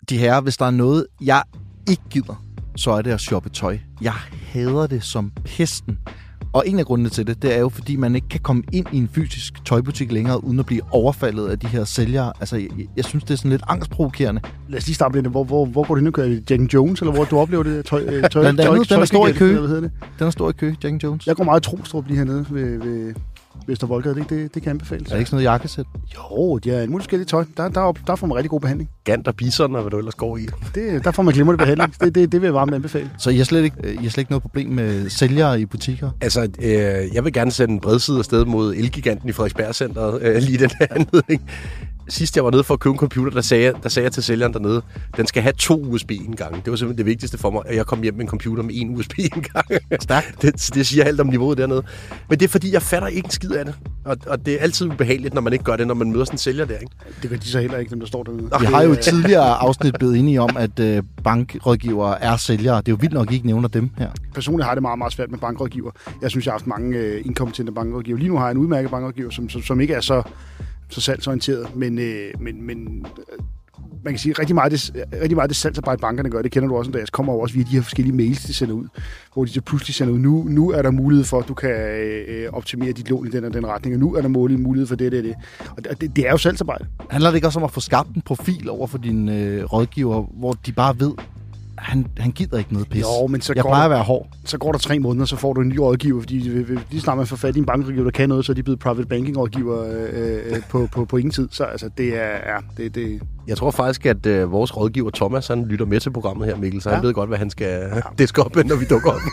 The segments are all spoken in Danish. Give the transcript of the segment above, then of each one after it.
De her, hvis der er noget, jeg ikke gider, så er det at shoppe tøj. Jeg hader det som pesten. Og en af grundene til det er jo, fordi man ikke kan komme ind i en fysisk tøjbutik længere, uden at blive overfaldet af de her sælgere. Altså, jeg synes, det er sådan lidt angstprovokerende. Lad os lige starte med det. Hvor går du ind og kører? Jack Jones, eller hvor du oplever det tøj? Blandt andet, den er stor i Køge. Den er stor i Køge, Jack Jones. Jeg går meget Trostrup lige hernede ved Vestervoldgade. Det kan anbefales. Er det ikke sådan noget jakkesæt? Jo, de har en mulig forskellige tøj. Der får man rigtig god behandling. Gant og bison, og hvad du ellers går i. Der får man glimrende behandling. Det vil jeg varmt anbefale. Så I har slet ikke noget problem med sælgere i butikker? Altså, jeg vil gerne sende en bredside afsted mod Elgiganten i Frederiksberg-centret lige den her anledning. Sidst jeg var nede for at købe en computer, der sagde jeg til sælgeren dernede, den skal have 2 USB-indgange. Det var simpelthen det vigtigste for mig, at jeg kom hjem med en computer med 1 USB-indgang. Stærkt. Det siger alt om niveauet dernede. Men det er fordi, jeg fatter ikke en skid af det. Og det er altid ubehageligt, når man ikke gør det, når man møder sådan en sælger der, ikke? Det gør de så heller ikke, dem der står dernede. Vi har jo et tidligere afsnit blevet enige om, at bankrådgivere er sælgere. Det er jo vildt nok, I ikke nævner dem her. Personligt har det meget, meget svært med bankrådgiver. Jeg synes, jeg har haft mange inkompetente bankrådgiver. Lige nu har jeg en udmærket bankrådgiver, som ikke er så salgsorienteret, men man kan sige, rigtig meget af det salgsarbejde, bankerne gør, det kender du også, Andreas, kommer jo også via de her forskellige mails, de sender ud, hvor de så pludselig sender ud, nu er der mulighed for, at du kan optimere dit lån i den og den retning, og nu er der mulighed for det. Og det er jo salgsarbejde. Handler det ikke også om at få skabt en profil over for dine rådgiver, hvor de bare ved, han gider ikke noget pis. Jo, men jeg plejer at være hård. Så går der 3 måneder, så får du en ny rådgiver, fordi lige snart man får fat i en bankrådgiver, der kan noget, så er de blevet private banking rådgiver på ingen tid. Så altså, det er... Jeg tror faktisk, at vores rådgiver Thomas, han lytter med til programmet her, Mikkel, så han ved godt, hvad han skal diske op, når vi dukker op.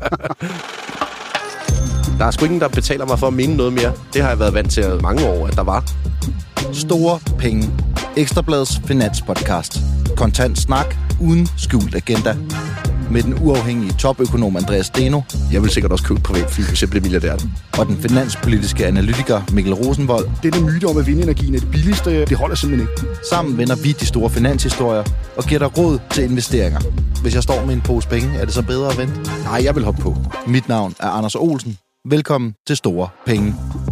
Der er sgu ingen, der betaler mig for at mene noget mere. Det har jeg været vant til mange år, at der var. Store penge. Ekstrabladets finanspodcast. Kontant snak uden skjult agenda. Med den uafhængige topøkonom Andreas Steno. Jeg vil sikkert også købe privatfly, hvis jeg bliver milliardær. Og den finanspolitiske analytiker Mikkel Rosenvold. Det myte om, at vindenergien er det billigste, det holder simpelthen ikke. Sammen vender vi de store finanshistorier og giver dig råd til investeringer. Hvis jeg står med en pose penge, er det så bedre at vente? Nej, jeg vil hoppe på. Mit navn er Anders Olsen. Velkommen til Store Penge.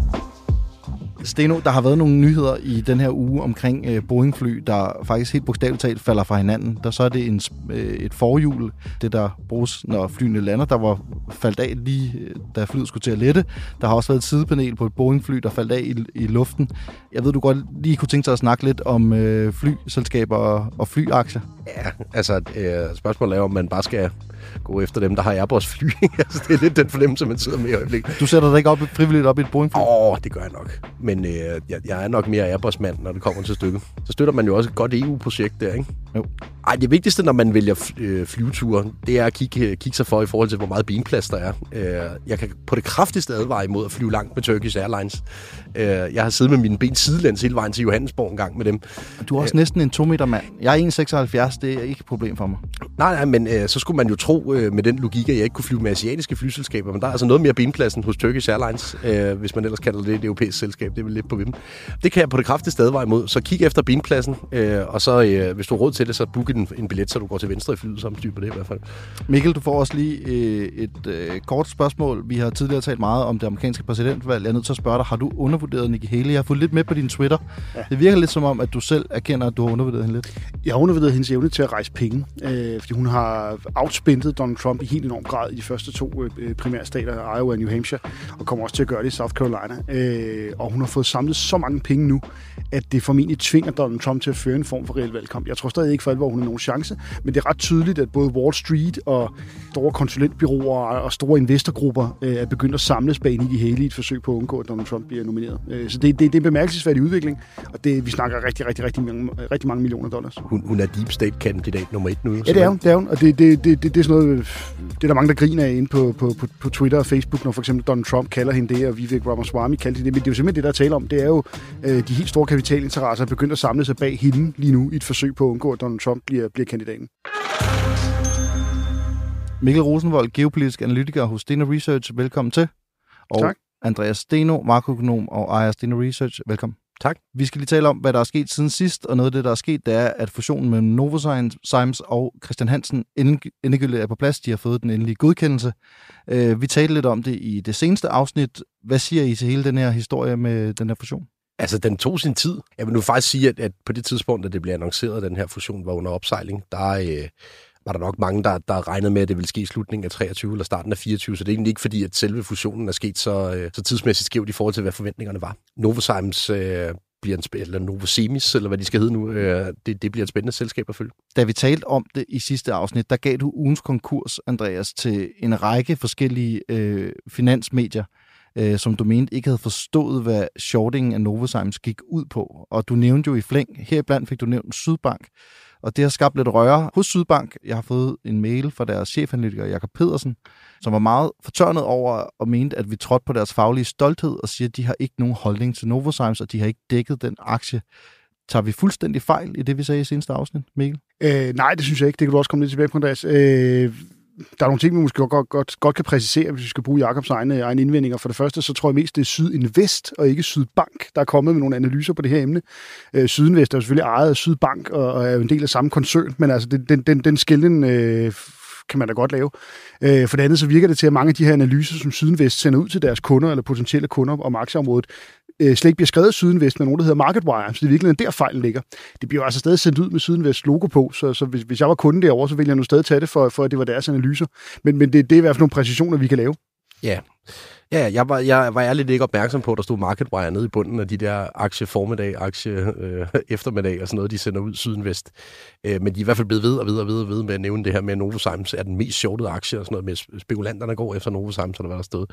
Steno, der har været nogle nyheder i den her uge omkring Boeing-fly, der faktisk helt bogstaveligt talt falder fra hinanden. Så er det et forhjul, det der bruges, når flyene lander, der var faldt af lige da flyet skulle til at lette. Der har også været et sidepanel på et Boeing-fly, der faldt af i luften. Jeg ved, du godt lige kunne tænke sig at snakke lidt om flyselskaber og flyaktier. Ja, altså spørgsmålet er, om man bare skal gå efter dem, der har Airbus-fly. Altså, det er lidt den fornemmelse, man sidder med i øjeblikket. Du sætter dig ikke frivilligt op i et Boeing-fly? Det gør jeg nok. Men jeg er nok mere Airbus-mand, når det kommer til stykket. Så støtter man jo også et godt EU-projekt der, ikke? Jo. Ej, det vigtigste, når man vælger flyveture, det er at kigge sig for i forhold til, hvor meget benplads der er. Jeg kan på det kraftigste advare imod at flyve langt med Turkish Airlines. Jeg har siddet med mine ben sidelæns hele vejen til Johannesborg en gang med dem. Du er også næsten en 2 meter mand. Jeg er 1,76, det er ikke et problem for mig. Nej, men så skulle man jo tro med den logik, at jeg ikke kunne flyve med asiatiske flyselskaber, men der er altså noget mere benpladsen hos Turkish Airlines, hvis man ellers kalder det et europæisk selskab. Det er vel lidt på vimmen. Det kan jeg på det kraftigste advare imod. Så kig efter benpladsen, og så hvis du har råd til det, så book en billet, så du går til venstre i flyet, som styr på det i hvert fald. Mikkel, du får også lige et kort spørgsmål. Vi har tidligere talt meget om det amerikanske præsidentvalg. Jeg er nødt til at spørge dig, har du undervurderet Nikki Haley? Jeg har fået lidt med på din Twitter. Ja. Det virker lidt som om, at du selv erkender, at du har undervurderet hende lidt. Jeg har undervurderet hendes evne til at rejse penge, fordi hun har outspændet Donald Trump i helt enorm grad i de første 2 primærstater, Iowa og New Hampshire, og kommer også til at gøre det i South Carolina. Og hun har fået samlet så mange penge nu, at det formentlig tvinger Donald Trump til at føre en form for reel valgkamp. Jeg tror stadig ikke for alvor, hun har nogen chance, men det er ret tydeligt, at både Wall Street og store konsulentbyråer og store investorgrupper er begyndt at samles bag Nikki Haley i et forsøg på at undgå, at Donald Trump bliver nomineret. Så det er en bemærkelsesværdig udvikling, og vi snakker rigtig mange millioner dollars. Hun er deep state-kandidat nummer 1 nu. Ja, det er hun, og det er sådan noget, det er der mange, der griner af inde på Twitter og Facebook, når for eksempel Donald Trump kalder hende det, og Vivek Ramaswamy kalder det, men det er jo simpelthen det, der taler om. Det er jo de helt store kapitalinteresser er begyndt at samle sig bag hende lige nu i et forsøg på at undgå, at Donald Trump bliver kandidaten. Mikkel Rosenvold, geopolitisk analytiker hos Steno Research. Velkommen til. Og tak. Andreas Steno, makroøkonom og ejer Steno Research. Velkommen. Tak. Vi skal lige tale om, hvad der er sket siden sidst, og noget af det, der er sket, det er, at fusionen mellem Novozymes og Christian Hansen endegyldigt er på plads. De har fået den endelige godkendelse. Vi talte lidt om det i det seneste afsnit. Hvad siger I til hele den her historie med den her fusion? Altså, den tog sin tid. Jeg vil nu faktisk sige, at på det tidspunkt, da det blev annonceret, at den her fusion var under opsejling, der var der nok mange, der regnede med, at det ville ske i slutningen af 23 eller starten af 24, så det er egentlig ikke fordi, at selve fusionen er sket så tidsmæssigt skævt i forhold til, hvad forventningerne var. Novozymes bliver eller Novosemis, eller hvad de skal hedde nu, det bliver et spændende selskab at følge. Da vi talte om det i sidste afsnit, der gav du ugens konkurs, Andreas, til en række forskellige finansmedier, som du mente ikke havde forstået, hvad shortingen af Novozymes gik ud på. Og du nævnte jo i flæng, heriblandt fik du nævnt Sydbank, og det har skabt lidt røre hos Sydbank. Jeg har fået en mail fra deres chefanalytiker, Jakob Pedersen, som var meget fortørnet over og mente, at vi trådte på deres faglige stolthed og siger, at de har ikke nogen holdning til Novozymes, og de har ikke dækket den aktie. Tager vi fuldstændig fejl i det, vi sagde i seneste afsnit, Mikkel? Nej, det synes jeg ikke. Det kan du også komme lidt tilbage på, Andreas. Der er nogle ting, vi måske godt kan præcisere, hvis vi skal bruge Jakobs egne indvendinger. For det første, så tror jeg mest, det er Sydinvest og ikke Sydbank, der er kommet med nogle analyser på det her emne. Sydinvest er jo selvfølgelig ejet af Sydbank og er jo en del af samme koncern, men altså den skelnen kan man da godt lave. For det andet, så virker det til, at mange af de her analyser, som Sydinvest sender ud til deres kunder eller potentielle kunder om aktieområdet, slet ikke bliver skrevet af Sydinvest med nogen, der hedder MarketWire, så det er virkelig der fejlen ligger. Det bliver jo altså stadig sendt ud med Sydinvest logo på, så hvis jeg var kunde derovre, så ville jeg nu stadig tage det for at det var deres analyser. Men det er i hvert fald nogle præcisioner, vi kan lave. Ja. Ja, jeg var ærligt ikke opmærksom på, at der stod MarketWire nede i bunden af de der aktie formiddag, aktie eftermiddag og sådan noget, de sender ud Sydinvest. Men de er i hvert fald blevet ved med at nævne det her med, at Novozymes er den mest shortede aktie og sådan noget, med spekulanterne går efter Novozymes, eller hvad der stod.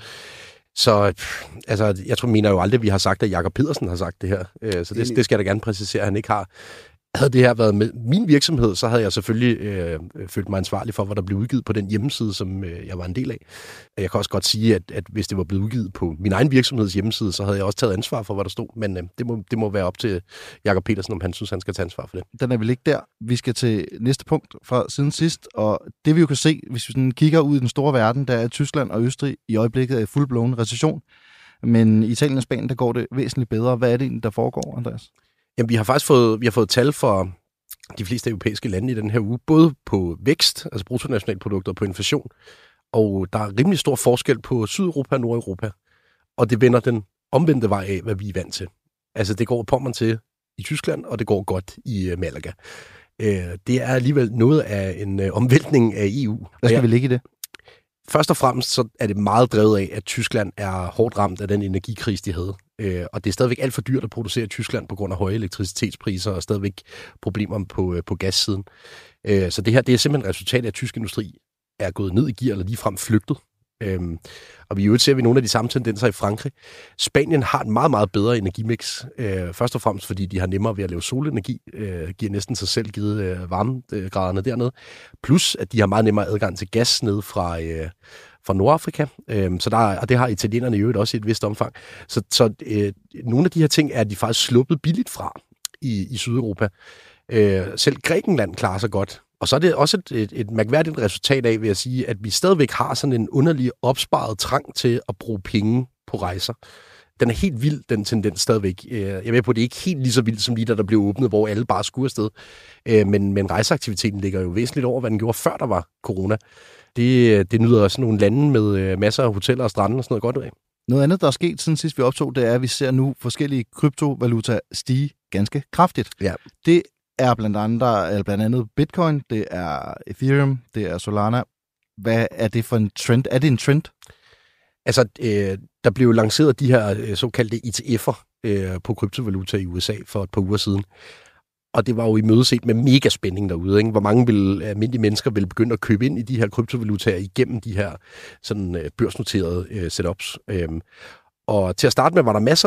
Så altså, jeg mener jo aldrig, at vi har sagt, at Jakob Pedersen har sagt det her. Så det skal jeg da gerne præcisere, at han ikke har. Havde det her været med min virksomhed, så havde jeg selvfølgelig følt mig ansvarlig for, hvad der blev udgivet på den hjemmeside, som jeg var en del af. Jeg kan også godt sige, at hvis det var blevet udgivet på min egen virksomheds hjemmeside, så havde jeg også taget ansvar for, hvad der stod. Men det må være op til Jakob Petersen, om han synes, han skal tage ansvar for det. Den er vel ikke der. Vi skal til næste punkt fra siden sidst, og det vi jo kan se, hvis vi sådan kigger ud i den store verden, der er Tyskland og Østrig i øjeblikket af full-blown recession. Men i Italien og Spanien, der går det væsentligt bedre. Hvad er det egentlig, der foregår, Andreas? Jamen, vi har faktisk fået tal for de fleste europæiske lande i den her uge, både på vækst, altså bruttonationalprodukter, og på inflation. Og der er rimelig stor forskel på Sydeuropa og Nordeuropa. Og det vender den omvendte vej af, hvad vi er vant til. Altså, det går Pommern til i Tyskland, og det går godt i Malaga. Det er alligevel noget af en omvæltning af EU. Hvad skal vi ligge i det? Først og fremmest så er det meget drevet af, at Tyskland er hårdt ramt af den energikrise, de havde. Og det er stadigvæk alt for dyrt at producere i Tyskland på grund af høje elektricitetspriser og stadigvæk problemer på gassiden. Så det her det er simpelthen et resultat af, at tysk industri er gået ned i gear eller ligefrem flygtet. Og vi ser vi nogle af de samme tendenser i Frankrig. Spanien har en meget, meget bedre energimix. Først og fremmest, fordi de har nemmere ved at lave solenergi. Giver næsten sig selv givet varmegraderne dernede. Plus, at de har meget nemmere adgang til gas ned fra Nordafrika. Og det har italienerne i øvrigt også i et vist omfang. Så nogle af de her ting er de faktisk sluppet billigt fra i Sydeuropa. Selv Grækenland klarer sig godt. Og så er det også et mærkværdigt resultat af, vil jeg sige, at vi stadigvæk har sådan en underlig opsparet trang til at bruge penge på rejser. Den er helt vild, den tendens stadigvæk. Jeg ved på, at det er ikke helt lige så vildt som lige da der blev åbnet, hvor alle bare skulle afsted. Men rejseaktiviteten ligger jo væsentligt over, hvad den gjorde, før der var corona. Det nyder også nogle lande med masser af hoteller og strande og sådan noget godt ud af. Noget andet, der er sket siden sidst vi optog, det er, at vi ser nu forskellige kryptovaluta stige ganske kraftigt. Ja. Det er blandt andet Bitcoin, det er Ethereum, det er Solana. Hvad er det for en trend? Er det en trend? Altså, der blev lanceret de her såkaldte ETF'er på kryptovaluta i USA for et par uger siden. Og det var jo imødeset med mega spænding derude, ikke? Hvor mange almindelige mennesker ville begynde at købe ind i de her kryptovalutaer igennem de her sådan børsnoterede setups. Og til at starte med var der masser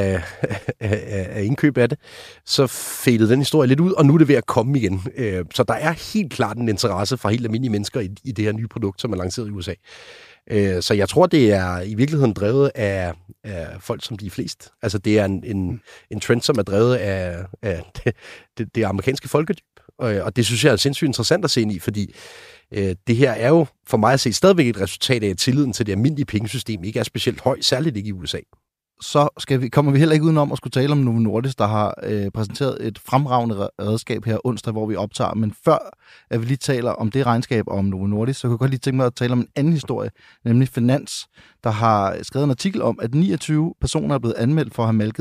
af indkøb af det. Så fadede den historie lidt ud, og nu er det ved at komme igen. Så der er helt klart en interesse fra helt almindelige mennesker i det her nye produkt, som er lanceret i USA. Så jeg tror, det er i virkeligheden drevet af folk, som de er flest. Altså, det er en trend, som er drevet af det amerikanske folkedyb. Og det synes jeg er sindssygt interessant at se ind i, fordi det her er jo for mig at se stadigvæk et resultat af, at tilliden til det almindelige pengesystem ikke er specielt høj, særligt ikke i USA. Så kommer vi heller ikke udenom at skulle tale om Novo Nordisk, der har præsenteret et fremragende redskab her onsdag, hvor vi optager. Men før at vi lige taler om det regnskab om Novo Nordisk, så kunne jeg godt lige tænke mig at tale om en anden historie, nemlig Finans, der har skrevet en artikel om, at 29 personer er blevet anmeldt for at have malket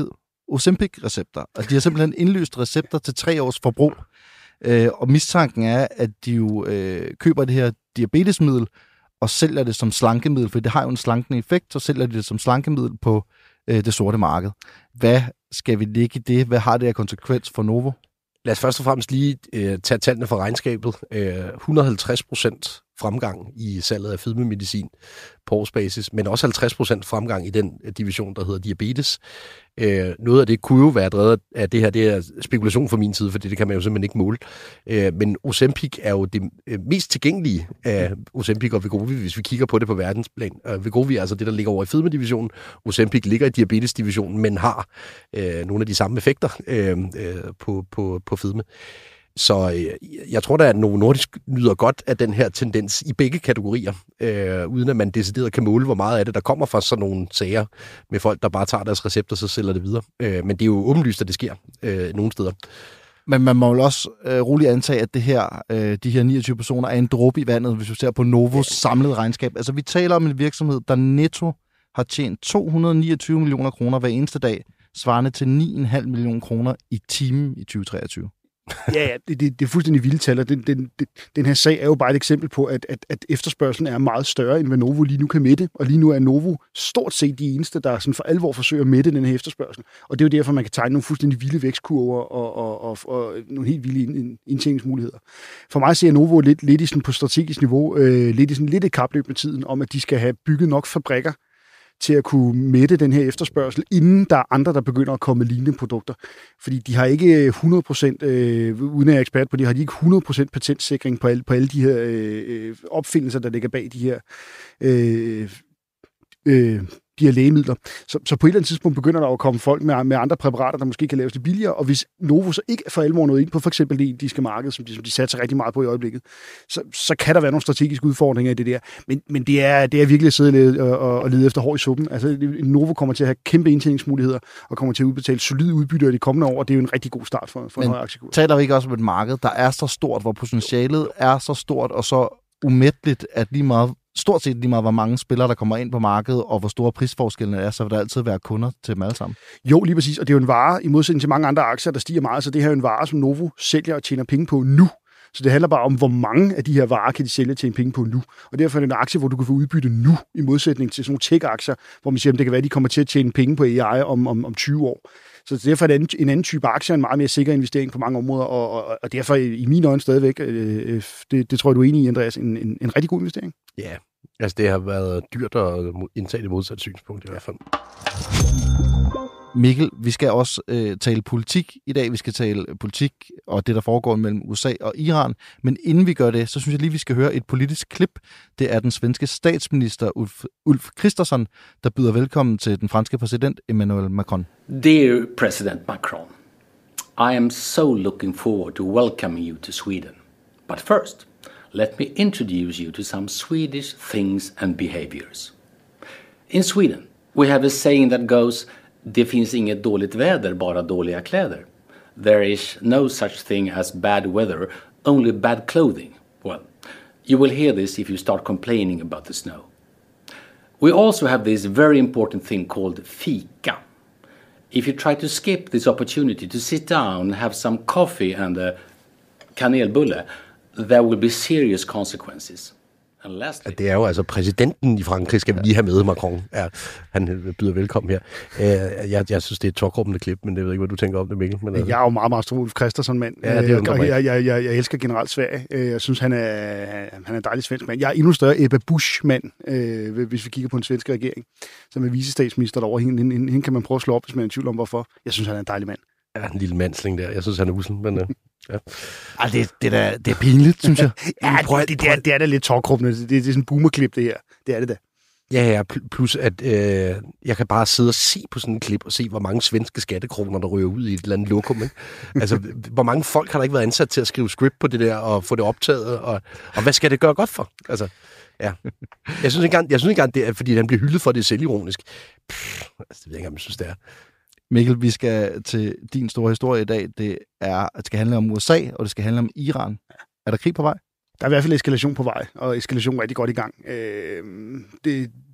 Ozempic-recepter. Altså, de har simpelthen indløst recepter til 3 års forbrug. Og mistanken er, at de jo køber det her diabetesmiddel og sælger det som slankemiddel, for det har jo en slankende effekt, så sælger de det som slankemiddel på det sorte marked. Hvad skal vi lægge i det? Hvad har det af konsekvens for Novo? Lad os først og fremmest lige tage tallene fra regnskabet. 150% fremgang i salget af fedmemedicin på årsbasis, men også 50% fremgang i den division, der hedder diabetes. Noget af det kunne jo være drevet af det her, det er spekulation fra min side, for det kan man jo simpelthen ikke måle. Men Ozempic er jo det mest tilgængelige af Ozempic og Wegovy, hvis vi kigger på det på verdensplan. Wegovy er altså det, der ligger over i fedmedivisionen. Ozempic ligger i diabetesdivisionen, men har nogle af de samme effekter på fedme. Så jeg tror da, at Novo Nordisk nyder godt af den her tendens i begge kategorier, uden at man decideret kan måle, hvor meget af det, der kommer fra sådan nogle sager med folk, der bare tager deres recepter, så sælger det videre. Men det er jo åbenlyst, at det sker nogle steder. Men man må jo også roligt antage, at det her, de her 29 personer er en dråbe i vandet, hvis vi ser på Novos samlede regnskab. Altså, vi taler om en virksomhed, der netto har tjent 229 millioner kroner hver eneste dag, svarende til 9,5 millioner kroner i timen i 2023. Ja, det er fuldstændig vilde tal, og den her sag er jo bare et eksempel på, at efterspørgselen er meget større, end hvad Novo lige nu kan mætte, og lige nu er Novo stort set de eneste, der sådan for alvor forsøger at mætte den her efterspørgsel. Og det er jo derfor, man kan tegne nogle fuldstændig vilde vækstkurver og nogle helt vilde indtjeningsmuligheder. For mig ser Novo lidt i sådan på strategisk niveau, lidt et kapløb med tiden, om at de skal have bygget nok fabrikker til at kunne mætte den her efterspørgsel, inden der er andre, der begynder at komme med lignende produkter. Fordi de har ikke 100%, uden at jeg er ekspert på det, har de ikke 100% patentsikring på alle de her opfindelser, der ligger bag de her lægemidler. Så på et eller andet tidspunkt begynder der at komme folk med andre præparater, der måske kan laves det billigere, og hvis Novo så ikke for alvor noget ind på for eksempel det indiske marked, som de satser rigtig meget på i øjeblikket, så kan der være nogle strategiske udfordringer i det der. Men det er virkelig at sidde og lede efter hår i suppen. Altså, Novo kommer til at have kæmpe indtjeningsmuligheder, og kommer til at udbetale solide udbytter i de kommende år, og det er jo en rigtig god start for en høj aktiekurs. Taler vi ikke også om et marked, der er så stort, hvor potentialet er så stort og så umætteligt, at stort set lige meget, hvor mange spillere, der kommer ind på markedet, og hvor store prisforskellene er, så vil der altid være kunder til dem alle sammen. Jo, lige præcis. Og det er jo en vare, i modsætning til mange andre aktier, der stiger meget, så det her er jo en vare, som Novo sælger og tjener penge på nu. Så det handler bare om, hvor mange af de her varer kan de sælge og tjene penge på nu. Og derfor er det en aktie, hvor du kan få udbytte nu, i modsætning til sådan nogle tech-aktier, hvor man siger, at det kan være, at de kommer til at tjene penge på AI om 20 år. Så derfor er det en anden type aktie, en meget mere sikker investering på mange områder, og derfor i mine øjne stadigvæk, det tror jeg, du er enig i, Andreas, en rigtig god investering. Ja, altså det har været dyrt at indtage det modsatte synspunkt i hvert fald. Mikkel, vi skal også tale politik i dag. Vi skal tale politik og det, der foregår mellem USA og Iran. Men inden vi gør det, så synes jeg lige, vi skal høre et politisk klip. Det er den svenske statsminister Ulf Kristersson, der byder velkommen til den franske præsident Emmanuel Macron. Dear President Macron, I am so looking forward to welcoming you to Sweden. But first, let me introduce you to some Swedish things and behaviors. In Sweden, we have a saying that goes, det finns inget dåligt väder, bara dåliga kläder. There is no such thing as bad weather, only bad clothing. Well, you will hear this if you start complaining about the snow. We also have this very important thing called fika. If you try to skip this opportunity to sit down and have some coffee and a kanelbulle, there will be serious consequences. Det er jo altså præsidenten i Frankrig, skal vi lige have med, Macron. Ja, han byder velkommen her. Jeg synes, det er et tårkrummende klip, men jeg ved ikke, hvad du tænker om det, Mikkel. Men jeg er jo meget, meget stor Ulf Kristersson-mand. Ja, jeg elsker generelt Sverige. Jeg synes, han er en dejlig svensk mand. Jeg er endnu større Ebba Busch-mand, hvis vi kigger på den svenske regering, som er vicestatsminister derovre. Hende kan man prøve at slå op, hvis man er i tvivl om, hvorfor. Jeg synes, han er en dejlig mand. Ja, en lille mandsling der. Jeg synes, han er usel, men... Ja. Det er pinligt, synes jeg. Ja, det er da lidt tårkrummende. Det er sådan en boomerklip, det her. Det er det da. Ja, plus at jeg kan bare sidde og se på sådan en klip og se, hvor mange svenske skattekroner, der ryger ud i et eller andet lokum. Ikke? Altså, hvor mange folk har der ikke været ansat til at skrive script på det der og få det optaget, og hvad skal det gøre godt for? Altså, ja. Jeg synes ikke engang, det er, fordi han bliver hyldet for, det er selvironisk. Det ved jeg ikke, om jeg synes, det er. Mikkel, vi skal til din store historie i dag. Det skal handle om USA, og det skal handle om Iran. Er der krig på vej? Der er i hvert fald eskalation på vej, og eskalation er rigtig godt i gang.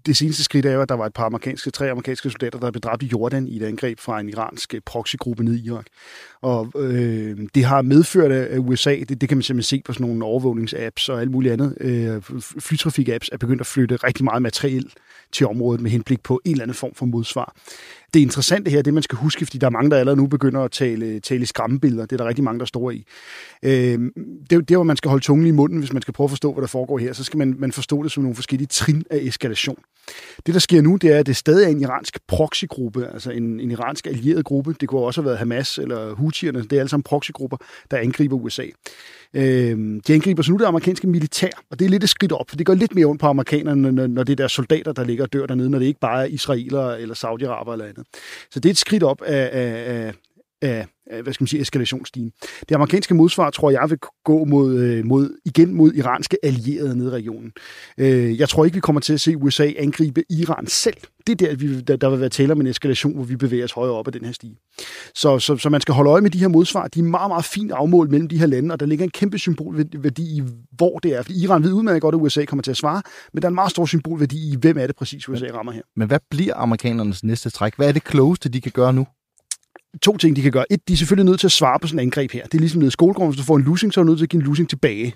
det seneste skridt er jo, at der var tre amerikanske soldater, der blev dræbt i Jordan i et angreb fra en iransk proxygruppe nede i Irak. Og det har medført, at USA, det kan man simpelthen se på sådan nogle overvågningsapps og alt muligt andet, flytrafik-apps er begyndt at flytte rigtig meget materiel til området med henblik på en eller anden form for modsvar. Det interessante her, det man skal huske, fordi der er mange, der allerede nu begynder at tale skræmmebilleder. Det er der rigtig mange, der står i. Det hvor man skal holde tungen i munden, hvis man skal prøve at forstå, hvad der foregår her. Så skal man forstå det som nogle forskellige trin af eskalation. Det, der sker nu, det er, at det stadig er en iransk proxygruppe, altså en iransk allieret gruppe. Det kunne også have været Hamas eller Houthierne. Det er alle sammen proxygrupper, der angriber USA. De angriber så nu det amerikanske militær, og det er lidt et skridt op, for det går lidt mere ondt på amerikanerne, når det er deres soldater, der ligger og dør dernede, når det ikke bare er israelere eller saudi-araber eller andet. Så det er et skridt op af hvad skal man sige, eskalationsstigen. Det amerikanske modsvar, tror jeg, vil gå mod iranske allierede nede i regionen. Jeg tror ikke, vi kommer til at se USA angribe Iran selv. Det er der vil være tale om en eskalation, hvor vi bevæger os højere op ad den her stige. Så man skal holde øje med de her modsvar. De er meget, meget fint afmålt mellem de her lande, og der ligger en kæmpe symbolværdi i, hvor det er. Fordi Iran ved udmærket godt, at USA kommer til at svare, men der er en meget stor symbolværdi i, hvem er det præcis, USA rammer her. Men hvad bliver amerikanernes næste træk? Hvad er det klogeste, de kan gøre nu? 2 ting, de kan gøre. 1, de er selvfølgelig nødt til at svare på sådan et angreb her. Det er ligesom nede i skolegården. Hvis du får en losing, så er du nødt til at give en losing tilbage.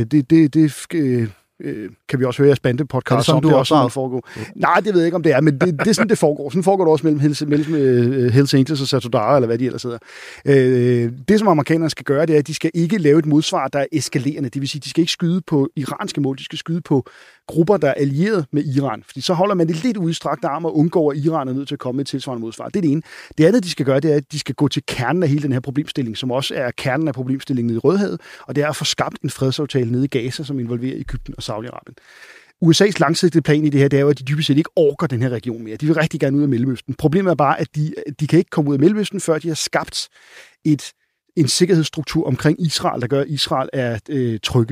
Kan vi også høre jeres bandepodcast om, det også sådan, foregår. Nej, det ved jeg ikke, om det er, men det er sådan, det foregår. Sådan foregår det også mellem Hells Angels og Satudara, eller hvad de ellers hedder. Det, som amerikanerne skal gøre, det er, at de skal ikke lave et modsvar, der er eskalerende. Det vil sige, de skal ikke skyde på iranske mål, de skal skyde på grupper, der er allieret med Iran. Fordi så holder man det lidt udstrakt arm og undgår, at Iran er nødt til at komme med et tilsvarende modsvar. Det er det ene. Det andet, de skal gøre, det er, at de skal gå til kernen af hele den her problemstilling, som også er kernen af problemstillingen nede i Rødhavet, og det er at få skabt en fredsaftale nede i Gaza, som involverer Egypten og Saudi-Arabien. USA's langsigtede plan i det her, det er jo, at de dybest set ikke orker den her region mere. De vil rigtig gerne ud af Mellemøsten. Problemet er bare, at de kan ikke komme ud af Mellemøsten, før de har skabt en sikkerhedsstruktur omkring Israel, der gør, at Israel er trygge.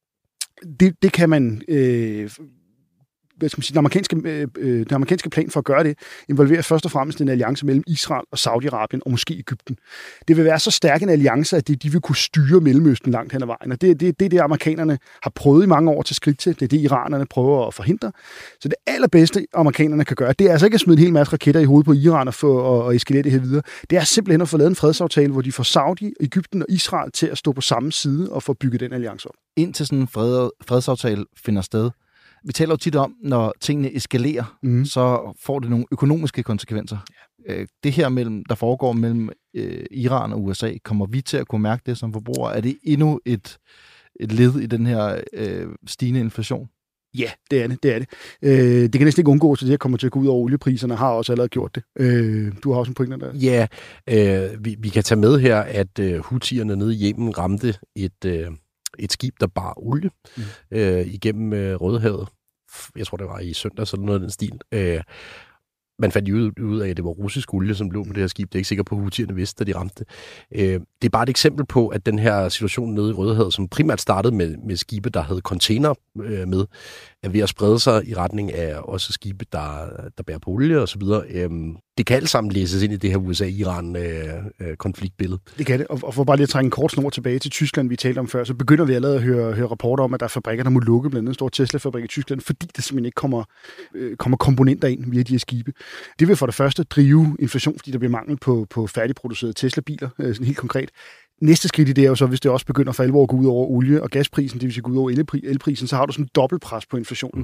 Det kan man... hvad skal man sige, den amerikanske plan for at gøre det, involverer først og fremmest en alliance mellem Israel og Saudi-Arabien og måske Egypten. Det vil være så stærk en alliance, at de vil kunne styre Mellemøsten langt hen ad vejen. Og det amerikanerne har prøvet i mange år til skridt til. Det er det, iranerne prøver at forhindre. Så det allerbedste, amerikanerne kan gøre, det er altså ikke at smide en hel masse raketter i hovedet på Iran og eskalere det her videre. Det er simpelthen at få lavet en fredsaftale, hvor de får Saudi, Egypten og Israel til at stå på samme side og få bygget den alliance op. Indtil sådan en fredsaftale finder sted, vi taler jo tit om, når tingene eskalerer, så får det nogle økonomiske konsekvenser. Ja. Det her, der foregår mellem Iran og USA, kommer vi til at kunne mærke det som forbrugere? Er det endnu et led i den her stigende inflation? Ja, det er det. Det kan næsten ikke undgå, så det her kommer til at gå ud over oliepriserne, har også allerede gjort det. Du har også en pointe der. Ja, vi kan tage med her, at Houthierne nede i Yemen ramte et skib, der bar olie igennem Rødehavet. Jeg tror, det var i søndag, sådan noget af den stil. Man fandt ud af, at det var russisk olie, som lå på det her skib. Det er ikke sikkert på, at Houthierne vidste, da de ramte. Det er bare et eksempel på, at den her situation nede i Rødehavet, som primært startede med skibe, der havde container med, er ved at sprede sig i retning af også skibe, der bærer på olie og så videre. Det kan alt sammen læses ind i det her USA-Iran-konfliktbillede. Det kan det, og for bare lige at trække en kort snor tilbage til Tyskland, vi talte om før, så begynder vi allerede at høre rapporter om, at der er fabrikker, der må lukke, blandt andet en stor Tesla-fabrik i Tyskland, fordi der simpelthen ikke kommer komponenter ind via de her skibe. Det vil for det første drive inflation, fordi der bliver mangel på færdigproducerede Tesla-biler, sådan helt konkret. Næste skridt i det er jo så, hvis det også begynder for alvor at gå ud over olie- og gasprisen, det vil sige gå ud over elprisen, så har du sådan en dobbeltpres på inflationen,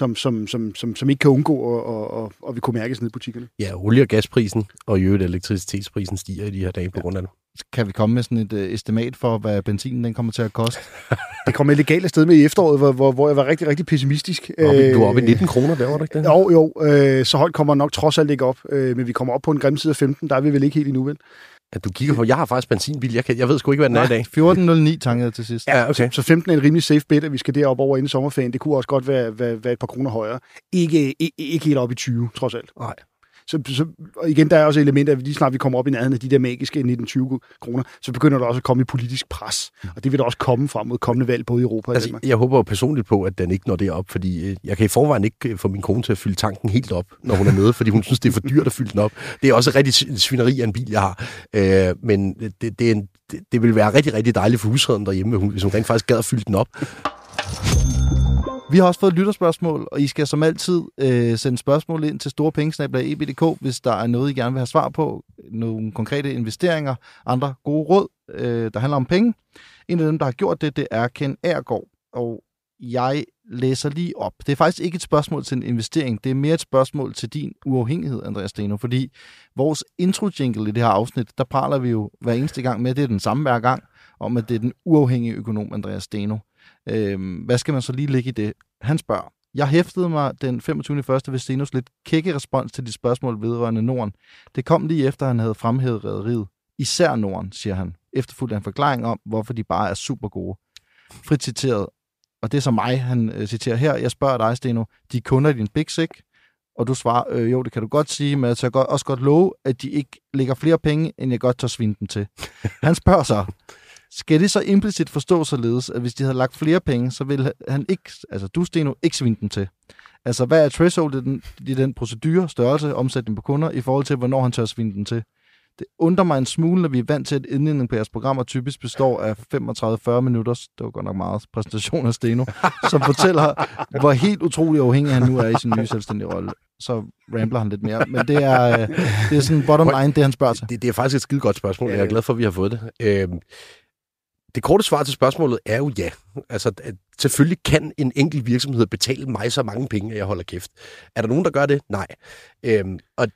som ikke kan undgå og vi kunne mærkes ned i butikkerne. Ja, olie- og gasprisen og i øvrigt elektricitetsprisen stiger i de her dage på grund af det. Kan vi komme med sådan et estimat for, hvad benzinen den kommer til at koste? Det kom et legalt afsted med i efteråret, hvor jeg var rigtig, rigtig pessimistisk. Du var oppe i 19 kroner, der var det ikke det? Jo, så højt kommer nok trods alt ikke op, men vi kommer op på en grim side af 15, der er vi vel ikke helt endnu, vel? At du kigger på, jeg har faktisk benzinbil, jeg ved sgu ikke, hvad den er i dag. 14,09 tankede til sidst. Ja, okay. Så 15 er en rimelig safe bet, at vi skal derop over inden sommerferien. Det kunne også godt være et par kroner højere. Ikke helt op i 20, trods alt. Nej. Så og igen, der er også elementer, at lige snart vi kommer op i nærheden af de der magiske 19-20 kroner, så begynder der også at komme et politisk pres. Og det vil der også komme frem mod kommende valg, både i Europa og Danmark. Jeg håber jo personligt på, at den ikke når det op, fordi jeg kan i forvejen ikke få min kone til at fylde tanken helt op, når hun er med, fordi hun synes, det er for dyrt at fylde den op. Det er også rigtig svineri af en bil, jeg har. Men det vil være rigtig, rigtig dejligt for husholden derhjemme, hvis hun rent faktisk gad at fylde den op. Vi har også fået lytterspørgsmål, og I skal som altid sende spørgsmål ind til storepenge@eb.dk, hvis der er noget, I gerne vil have svar på. Nogle konkrete investeringer, andre gode råd, der handler om penge. En af dem, der har gjort det er Ken Agergaard, og jeg læser lige op. Det er faktisk ikke et spørgsmål til en investering, det er mere et spørgsmål til din uafhængighed, Andreas Steno, fordi vores intro-jingle i det her afsnit, der praler vi jo hver eneste gang med, det er den samme hver gang, om at det er den uafhængige økonom, Andreas Steno. Hvad skal man så lige lægge i det? Han spørger, jeg hæftede mig den 25.1. ved Stenos lidt kække respons til de spørgsmål vedrørende Norden. Det kom lige efter, han havde fremhævet rederiet. Især Norden, siger han, efterfulgt af en forklaring om, hvorfor de bare er super gode. Frit citeret, og det er så mig, han citerer her. Jeg spørger dig, Steno, de kunder i din Big Sick, og du svarer, jo, det kan du godt sige, men jeg tør også godt love, at de ikke lægger flere penge, end jeg godt tør svine dem til. Han spørger så, skal det så implicit forstå således, at hvis de havde lagt flere penge, så ville han ikke, altså du, Steno, ikke svine dem til? Altså, hvad er thresholdet i den procedure, størrelse, omsætning på kunder, i forhold til, hvornår han tør svine dem til? Det undrer mig en smule, når vi er vant til, at indledningen på jeres programmer typisk består af 35-40 minutter, det var godt nok meget, præsentation af Steno, som fortæller, hvor helt utrolig afhængig han nu er i sin nye selvstændige rolle. Så rambler han lidt mere, men det er sådan bottom line, det han spørger til. Det er faktisk et skide godt spørgsmål, jeg er glad for, at vi har fået det. Det korte svar til spørgsmålet er jo ja. Altså, selvfølgelig kan en enkelt virksomhed betale mig så mange penge, at jeg holder kæft. Er der nogen, der gør det? Nej. Og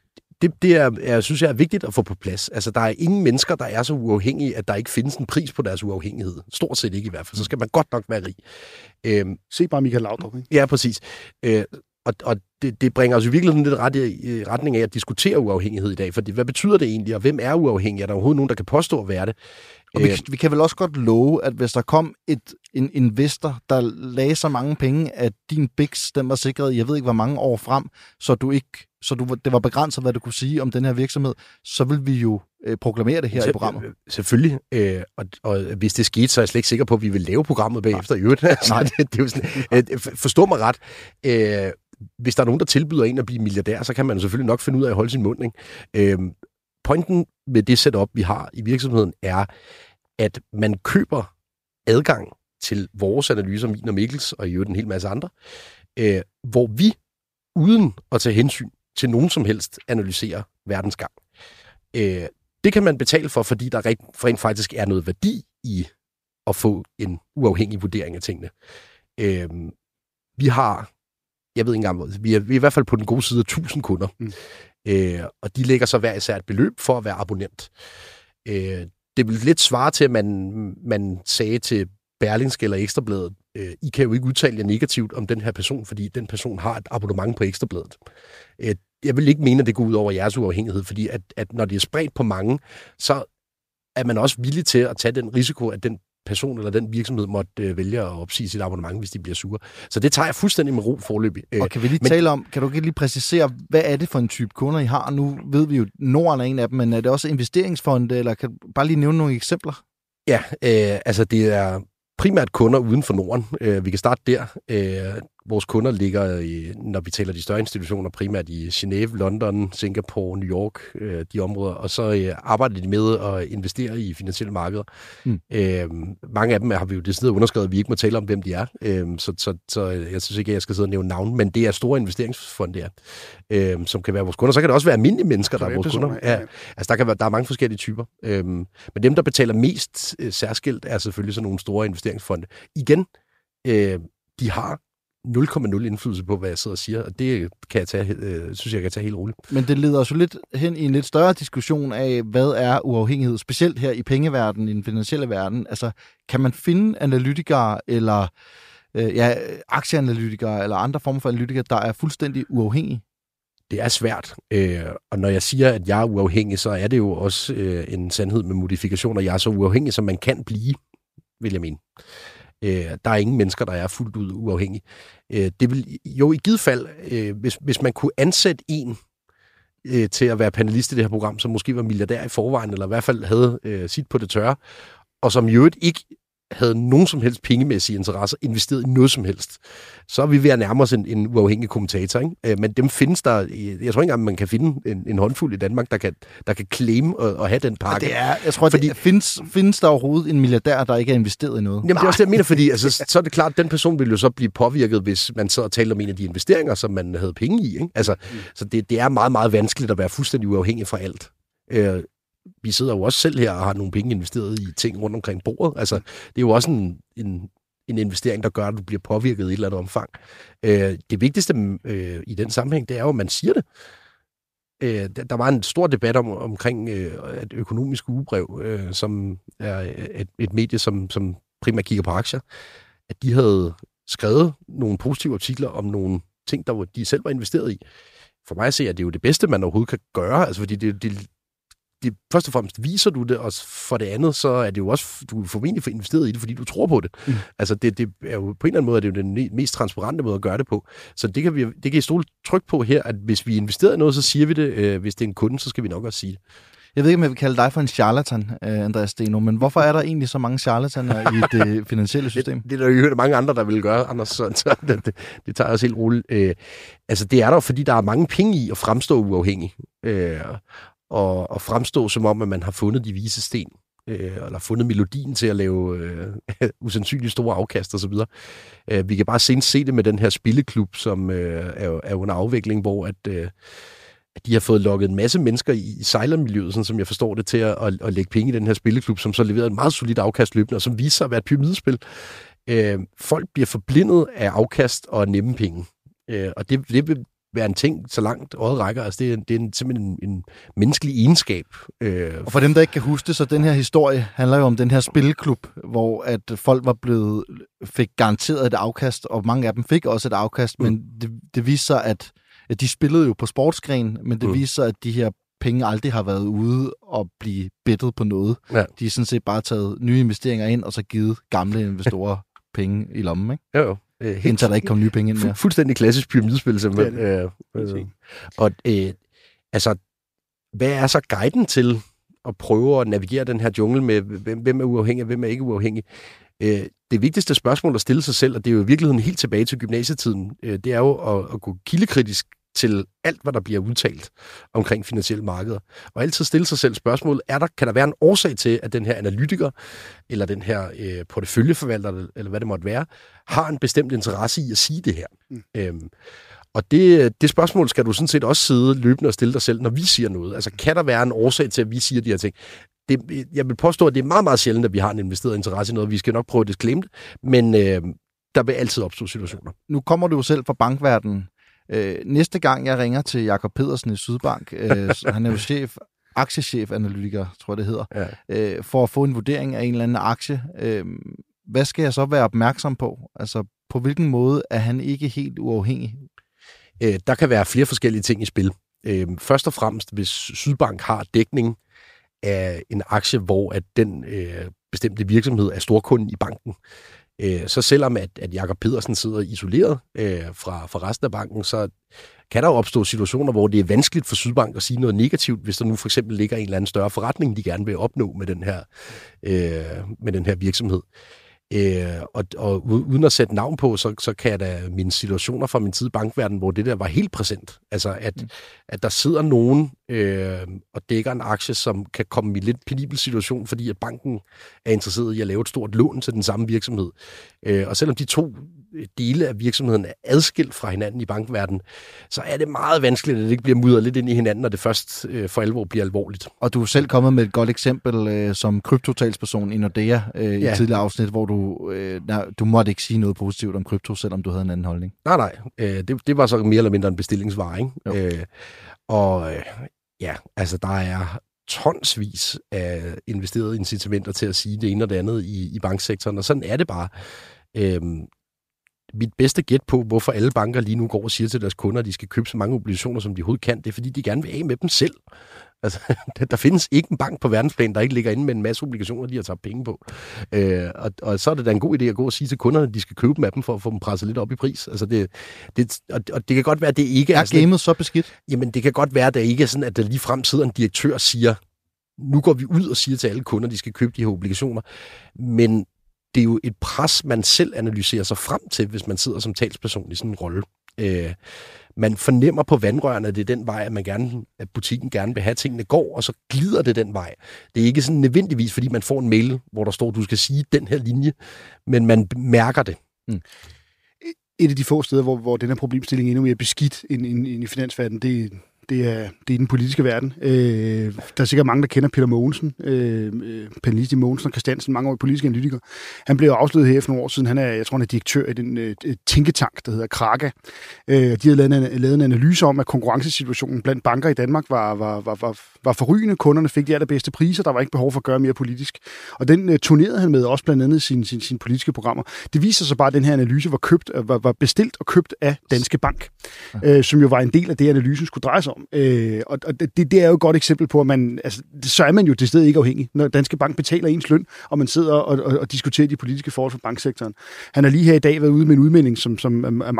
det synes jeg er vigtigt at få på plads. Altså, der er ingen mennesker, der er så uafhængige, at der ikke findes en pris på deres uafhængighed. Stort set ikke i hvert fald. Så skal man godt nok være rig. Se bare Michael Laudrup, ikke? Ja, præcis. Og det bringer os i virkeligheden lidt i retning af at diskutere uafhængighed i dag. For hvad betyder det egentlig, og hvem er uafhængig? Er der overhovedet nogen, der kan påstå at være det? Og vi kan vel også godt love, at hvis der kom en investor, der lagde så mange penge, at din BIX, den var sikret, jeg ved ikke hvor mange år frem, det var begrænset, hvad du kunne sige om den her virksomhed, så vil vi jo proklamere det her i programmet. Selvfølgelig. Og hvis det skete, så er jeg slet ikke sikker på, at vi vil lave programmet bagefter i øvrigt. Nej. Det er jo sådan, forstå mig ret. Hvis der er nogen, der tilbyder en at blive milliardær, så kan man selvfølgelig nok finde ud af at holde sin mund. Ikke? Pointen med det setup, vi har i virksomheden, er, at man køber adgang til vores analyser, min og Mikkels, og i øvrigt en hel masse andre, hvor vi, uden at tage hensyn til nogen som helst, analyserer verdens gang. Det kan man betale for, fordi der rent faktisk er noget værdi i at få en uafhængig vurdering af tingene. Vi har, jeg ved ikke engang, vi er i hvert fald på den gode side af 1000 kunder. Og de lægger så hver især et beløb for at være abonnent. Det vil lidt svare til, at man sagde til Berlingske eller Ekstrabladet, I kan jo ikke udtale jer negativt om den her person, fordi den person har et abonnement på Ekstrabladet. Jeg vil ikke mene, at det går ud over jeres uafhængighed, fordi at når det er spredt på mange, så er man også villig til at tage den risiko, at den person eller den virksomhed måtte vælge at opsige sit abonnement, hvis de bliver sure. Så det tager jeg fuldstændig med ro forløbig. Og kan vi lige tale om, kan du ikke lige præcisere, hvad er det for en type kunder, I har? Nu ved vi jo, Norden er en af dem, men er det også investeringsfonde, eller kan du bare lige nævne nogle eksempler? Ja, altså det er primært kunder uden for Norden. Vi kan starte der. Vores kunder ligger, når vi taler de større institutioner, primært i Genève, London, Singapore, New York, de områder, og så arbejder de med at investere i finansielle markeder. Mange af dem har vi jo decideret underskrevet, at vi ikke må tale om, hvem de er. Så jeg synes ikke, at jeg skal sidde og nævne navn, men det er store investeringsfonde, som kan være vores kunder. Så kan det også være almindelige mennesker, der er vores kunder. Ja. Altså, der er mange forskellige typer. Men dem, der betaler mest særskilt, er selvfølgelig sådan nogle store investeringsfonde. Igen, de har 0,0 indflydelse på, hvad jeg sidder og siger, og det kan jeg tage, synes jeg kan tage helt roligt. Men det leder os jo lidt hen i en lidt større diskussion af, hvad er uafhængighed, specielt her i pengeverdenen, i den finansielle verden. Altså, kan man finde analytikere, eller aktieanalytikere, eller andre former for analytikere, der er fuldstændig uafhængige? Det er svært, og når jeg siger, at jeg er uafhængig, så er det jo også en sandhed med modifikationer. Jeg er så uafhængig, som man kan blive, vil jeg mene. Der er ingen mennesker, der er fuldt ud uafhængige. Det vil jo i givet fald, hvis man kunne ansætte en til at være panelist i det her program, som måske var milliardær i forvejen, eller i hvert fald havde sit på det tørre, og som i øvrigt ikke havde nogen som helst pengemæssige interesser investeret i noget som helst, så er vi ved at nærme os en uafhængig kommentator. Ikke? Men dem findes der, jeg tror ikke engang, man kan finde en håndfuld i Danmark, der kan claim at have den pakke. Jeg tror, fordi findes der overhovedet en milliardær, der ikke er investeret i noget? Jamen, det er også det, jeg mener, fordi altså, så er det klart, at den person ville jo så blive påvirket, hvis man så talte om en af de investeringer, som man havde penge i. Ikke? Altså, så det er meget, meget vanskeligt at være fuldstændig uafhængig fra alt. Vi sidder jo også selv her og har nogle penge investeret i ting rundt omkring bordet. Altså, det er jo også en investering, der gør, at du bliver påvirket i et eller andet omfang. Det vigtigste i den sammenhæng, det er jo, at man siger det. Der var en stor debat omkring et økonomisk ugebrev, som er et medie, som primært kigger på aktier, at de havde skrevet nogle positive artikler om nogle ting, der de selv var investeret i. For mig at se, at det er jo det bedste, man overhovedet kan gøre, altså fordi det først og fremmest viser du det, og for det andet, så er det jo også, du formentlig får investeret i det, fordi du tror på det. Altså det er jo på en eller anden måde, det er jo den mest transparente måde at gøre det på. Så det kan I stole tryk på her, at hvis vi investerer i noget, så siger vi det. Hvis det er en kunde, så skal vi nok også sige det. Jeg ved ikke, om jeg vil kalde dig for en charlatan, Andreas Steno, men hvorfor er der egentlig så mange charlataner i det finansielle system? Det er der jo hørt mange andre, der vil gøre, Anders, så det tager os helt roligt. Altså det er der jo, fordi der er mange penge i at fremstå uafhængig. Og fremstå som om, at man har fundet de vise sten, eller fundet melodien til at lave usandsynligt store afkast osv. Vi kan bare senest se det med den her spilleklub, som er under afvikling, hvor at de har fået lukket en masse mennesker i sejlermiljøet, sådan som jeg forstår det, til at lægge penge i den her spilleklub, som så leverede et meget solidt afkast løbende, og som viser sig at være et pyramidespil. Folk bliver forblindet af afkast og nemme penge. Og det vil være en ting, så langt øjet rækker. Altså det er simpelthen en menneskelig egenskab. Og for dem, der ikke kan huske det, så den her historie handler jo om den her spilleklub, hvor at folk fik garanteret et afkast, og mange af dem fik også et afkast, men det viste sig, at de spillede jo på sportsgren, men det viste sig, at de her penge aldrig har været ude og blive bettet på noget. Ja. De er sådan set bare taget nye investeringer ind, og så givet gamle investorer penge i lommen, ikke? Jo. Indtil der ikke kom nye penge ind mere. Fuldstændig klassisk pyramidespil, simpelthen. Og altså, hvad er så guiden til at prøve at navigere den her jungle med, hvem er uafhængig, og hvem er ikke uafhængig? Det vigtigste spørgsmål at stille sig selv, og det er jo i virkeligheden helt tilbage til gymnasietiden, det er jo at gå kildekritisk til alt, hvad der bliver udtalt omkring finansielle markeder. Og altid stille sig selv spørgsmålet, kan der være en årsag til, at den her analytiker, eller den her porteføljeforvalter, eller hvad det måtte være, har en bestemt interesse i at sige det her? Og det spørgsmål skal du sådan set også sidde løbende og stille dig selv, når vi siger noget. Altså, kan der være en årsag til, at vi siger de her ting? Jeg vil påstå, at det er meget, meget sjældent, at vi har en investeret interesse i noget. Vi skal nok prøve at disclaime det, men der vil altid opstå situationer. Nu kommer du jo selv fra bankverdenen. Næste gang jeg ringer til Jakob Pedersen i Sydbank, han er jo aktiechef-analytiker, tror jeg det hedder, for at få en vurdering af en eller anden aktie. Hvad skal jeg så være opmærksom på? Altså, på hvilken måde er han ikke helt uafhængig? Der kan være flere forskellige ting i spil. Først og fremmest, hvis Sydbank har dækning af en aktie, hvor at den bestemte virksomhed er storkunden i banken, så selvom at Jakob Pedersen sidder isoleret fra resten af banken, så kan der jo opstå situationer, hvor det er vanskeligt for Sydbank at sige noget negativt, hvis der nu for eksempel ligger en eller anden større forretning, de gerne vil opnå med den her virksomhed. Og uden at sætte navn på, så kan jeg da mine situationer fra min tid i bankverdenen, hvor det der var helt præsent. Altså, at der sidder nogen og dækker en aktie, som kan komme i lidt penibel situation, fordi at banken er interesseret i at lave et stort lån til den samme virksomhed. Og selvom de to dele af virksomheden er adskilt fra hinanden i bankverdenen, så er det meget vanskeligt, at det ikke bliver mudret lidt ind i hinanden, når det først for alvor bliver alvorligt. Og du er selv kommet med et godt eksempel som kryptotalsperson i Nordea i et tidligere afsnit, hvor du måtte ikke sige noget positivt om krypto, selvom du havde en anden holdning. Nej. Det var så mere eller mindre en bestillingsvare, ikke? Altså der er tonsvis af investerede incitamenter til at sige det ene og det andet i banksektoren, og sådan er det bare. Mit bedste gæt på, hvorfor alle banker lige nu går og siger til deres kunder, at de skal købe så mange obligationer, som de overhovedet kan, det er, fordi de gerne vil af med dem selv. Altså, der findes ikke en bank på verdensplan, der ikke ligger inde med en masse obligationer, de har taget penge på. Og så er det da en god idé at gå og sige til kunderne, at de skal købe dem af dem, for at få dem presset lidt op i pris. Altså, det kan godt være, at det ikke er gamet så beskidt? Jamen, det kan godt være, at det ikke er sådan, at der lige frem sidder en direktør og siger, nu går vi ud og siger til alle kunder, at de skal købe de her obligationer. Men det er jo et pres, man selv analyserer sig frem til, hvis man sidder som talsperson i sådan en rolle. Man fornemmer på vandrørene, at det er den vej, at butikken gerne vil have, tingene går, og så glider det den vej. Det er ikke sådan nødvendigvis, fordi man får en mail, hvor der står, at du skal sige den her linje, men man mærker det. Et af de få steder, hvor den her problemstilling er endnu mere beskidt end i finansverdenen, det er i den politiske verden. Der er sikkert mange, der kender Peter Mogensen, panelist i Mogensen og Christiansen, mange år politisk analytiker. Han blev afsløret her for nogle år siden. Jeg tror, han er direktør i den tænketank, der hedder Kraka. De havde lavet en analyse om, at konkurrencesituationen blandt banker i Danmark var forrygende. Kunderne fik de allerbedste priser. Der var ikke behov for at gøre mere politisk. Og den turnerede han med også blandt andet sine politiske programmer. Det viser sig bare, at den her analyse var bestilt og købt af Danske Bank, som jo var en del af det, analysen skulle dreje sig om. Og det er jo et godt eksempel på, at så er man jo til stedet ikke afhængig, når Danske Bank betaler ens løn, og man sidder og diskuterer de politiske forhold for banksektoren. Han har lige her i dag været ude med en udmelding, som af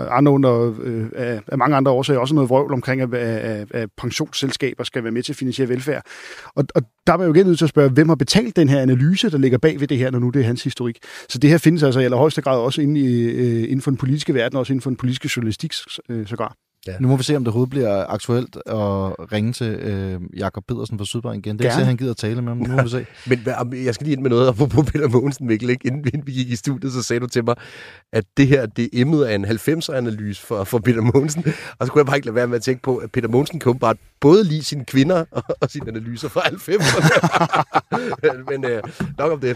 mange andre årsager også noget vrøvl omkring, at pensionsselskaber skal være med til at finansiere velfærd. Og der er man jo igen nødt til at spørge, hvem har betalt den her analyse, der ligger bag ved det her, når nu det er hans historik. Så det her findes altså i allerhøjeste grad også inden for den politiske verden, også inden for den politiske journalistik sågar. Ja. Nu må vi se, om det overhovedet bliver aktuelt at ringe til Jakob Pedersen fra Sydbank igen. Det er ikke, han gider at tale med ham. Nu må vi se. Men jeg skal lige ind med noget på Peter Mogensen, Mikkel. Ikke? Inden vi gik i studiet, så sagde du til mig, at det her, det emmede af en 90'er-analyse for Peter Mogensen. Og så kunne jeg bare ikke lade være med at tænke på, at Peter Mogensen kan bare både lide sine kvinder og sine analyser fra 90'erne. Men nok om det.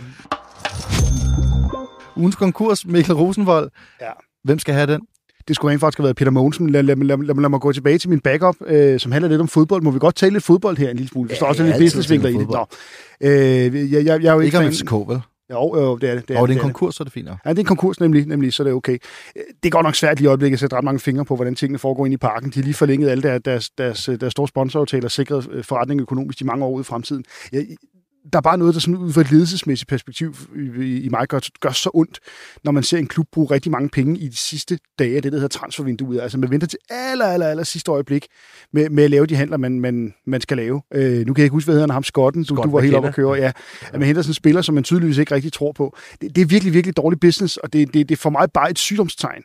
Ugens konkurs, Mikkel Rosenvold. Ja. Hvem skal have den? Det skulle rent faktisk have været Peter Mogensen. Lad mig gå tilbage til min backup, som handler lidt om fodbold. Må vi godt tale lidt fodbold her en lille smule? Der står også lidt businessvinkler i det. Jeg er jo ikke om FCK, vel? Jo, det er det. Det er en konkurs, så er det fint. Ja, det er en konkurs nemlig, så det er okay. Det er godt nok svært lige i øjeblikket at sætte ret mange fingre på, hvordan tingene foregår inde i parken. De har lige forlænget alle deres store sponsoraftaler og sikret forretning økonomisk i mange år ude i fremtiden. Der er bare noget, der sådan ud fra et ledelsesmæssigt perspektiv i mig gør så ondt, når man ser en klub bruge rigtig mange penge i de sidste dage af det, der hedder transfervinduet. Altså man venter til aller sidste øjeblik med at lave de handler, man skal lave. Nu kan jeg ikke huske, hvad hedder ham, Skotten, du var helt oppe at køre. Ja, at man henter sådan en spiller, som man tydeligvis ikke rigtig tror på. Det er virkelig, virkelig dårlig business, og det er for mig bare et sygdomstegn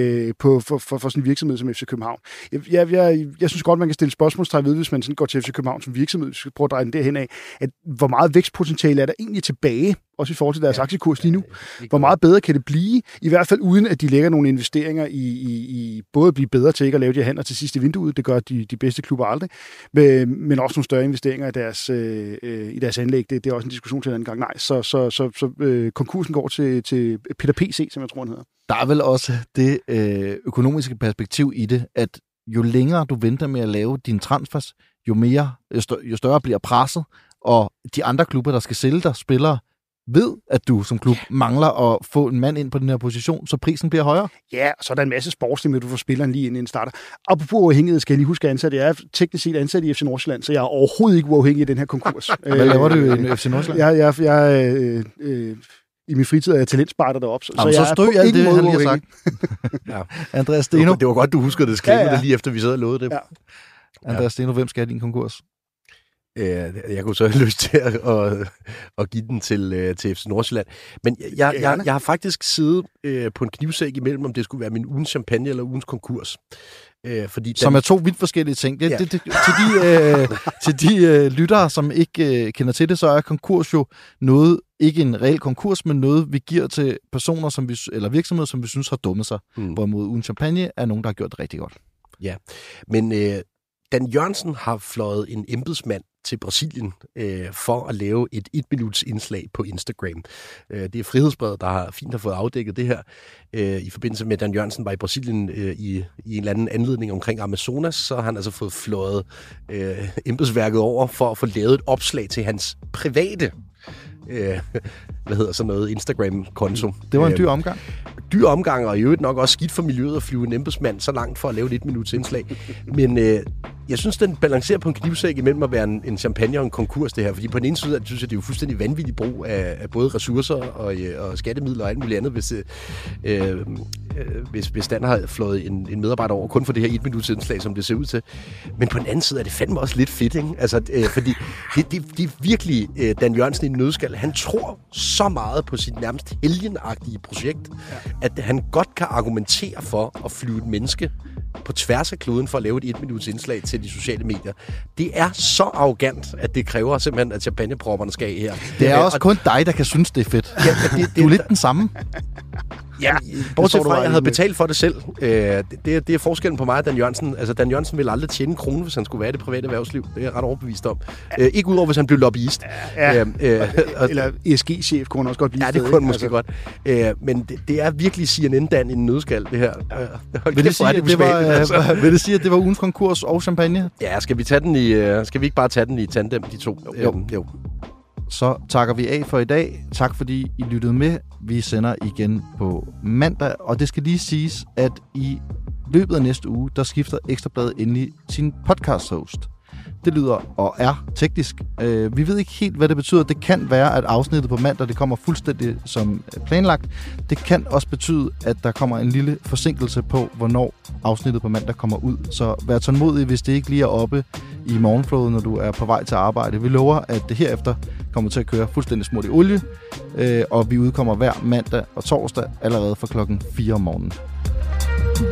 for sådan en virksomhed som FC København. Jeg synes godt, man kan stille spørgsmålstegn ved, hvis man sådan går til FC København som virksomhed, så prøver at dreje den derhen af, at hvor meget vækstpotentiale er der egentlig tilbage, også i forhold til deres aktiekurs lige nu. Hvor meget bedre kan det blive, i hvert fald uden at de lægger nogle investeringer i både at blive bedre til ikke at lave de her handler til sidste vinduet, det gør de bedste klubber aldrig, men også nogle større investeringer i deres anlæg, det er også en diskussion til en anden gang. Nej, så konkursen går til Peter P.C., som jeg tror, han hedder. Der er vel også det økonomiske perspektiv i det, at jo længere du venter med at lave dine transfers, jo større bliver presset, og de andre klubber, der skal sælge dig spillere, ved, at du som klub mangler at få en mand ind på den her position, så prisen bliver højere. Ja, og så er der en masse sportsting med, at du får spilleren lige inden starter. Apropos uafhængighed, skal jeg lige huske at ansætte. Jeg er teknisk set ansat i FC Nordsjælland, så jeg er overhovedet ikke uafhængig af den her konkurs. Hvad laver du i FC Nordsjælland? Jeg i min fritid er jeg talentspejder deroppe, så jeg er på ingen måde uafhængig. Ja. Andreas Steno. Det var godt, du huskede det. Skrive det lige efter, vi sad og lovede det. Ja. Andreas Steno, hvem skal have din konkurs? Jeg kunne så have lyst til at give den til FC Nordsjælland. Men jeg har faktisk siddet på en knivsæk imellem, om det skulle være min ugens champagne eller ugens konkurs. Som er to vidt forskellige ting. Til de lyttere, som ikke kender til det, så er konkurs jo noget, ikke en reel konkurs, men noget, vi giver til personer eller virksomheder, som vi synes har dummet sig. Hvorimod ugens champagne er nogen, der har gjort det rigtig godt. Ja, men Dan Jørgensen har fløjet en embedsmand til Brasilien for at lave et 1-minuts indslag på Instagram. Det er Frihedsbrevet, der har fint fået afdækket det her. I forbindelse med, at Dan Jørgensen var i Brasilien i en eller anden anledning omkring Amazonas, så har han altså fået fløjet embedsværket over for at få lavet et opslag til hans private Instagram-konto. Det var en dyr omgang. Dyr omgang, og i øvrigt nok også skidt for miljøet at flyve en embedsmand så langt for at lave et 1-minuts indslag. Men Jeg synes, den balancerer på en knivsæk imellem at være en champagne og en konkurs, det her. Fordi på den ene side, synes jeg, det er jo fuldstændig vanvittig brug af både ressourcer og skattemidler og alt muligt andet, hvis Dan har flået en medarbejder over kun for det her 1 minuts indslag, som det ser ud til. Men på den anden side er det fandme også lidt fedt, ikke? Altså, fordi det er virkelig Dan Jørgensen i en nødskal. Han tror så meget på sit nærmest helgenagtige projekt, at han godt kan argumentere for at flyve et menneske på tværs af kloden for at lave et 1 minuts indslag til de sociale medier. Det er så arrogant, at det kræver simpelthen, at champagnepropperne skal af her. Det er også kun dig, der kan synes, det er fedt. Ja, du er lidt den samme. Ja, bortset fra, at jeg havde betalt for det selv. Det er forskellen på mig og Dan Jørgensen. Altså, Dan Jørgensen ville aldrig tjene en krone, hvis han skulle være i det private erhvervsliv. Det er jeg ret overbevist om. Ikke udover, hvis han blev lobbyist. Eller ESG-chef kunne han også godt blive. Ja, det kunne han måske godt. Men det er virkelig CNN-Dan i en nødskal, det her. Vil det sige, at det var ugens konkurs og champagne? Ja, skal vi ikke bare tage den i tandem, de to? Jo. Så takker vi af for i dag. Tak fordi I lyttede med. Vi sender igen på mandag, og det skal lige siges, at i løbet af næste uge, der skifter Ekstra Bladet endelig sin podcast-host. Det lyder og er teknisk. Vi ved ikke helt, hvad det betyder. Det kan være, at afsnittet på mandag det kommer fuldstændig som planlagt. Det kan også betyde, at der kommer en lille forsinkelse på, hvornår afsnittet på mandag kommer ud. Så vær tålmodig, hvis det ikke lige er oppe i morgenflowet, når du er på vej til arbejde. Vi lover, at det herefter kommer til at køre fuldstændig smurt i olie, og vi udkommer hver mandag og torsdag allerede fra klokken 4 om morgenen.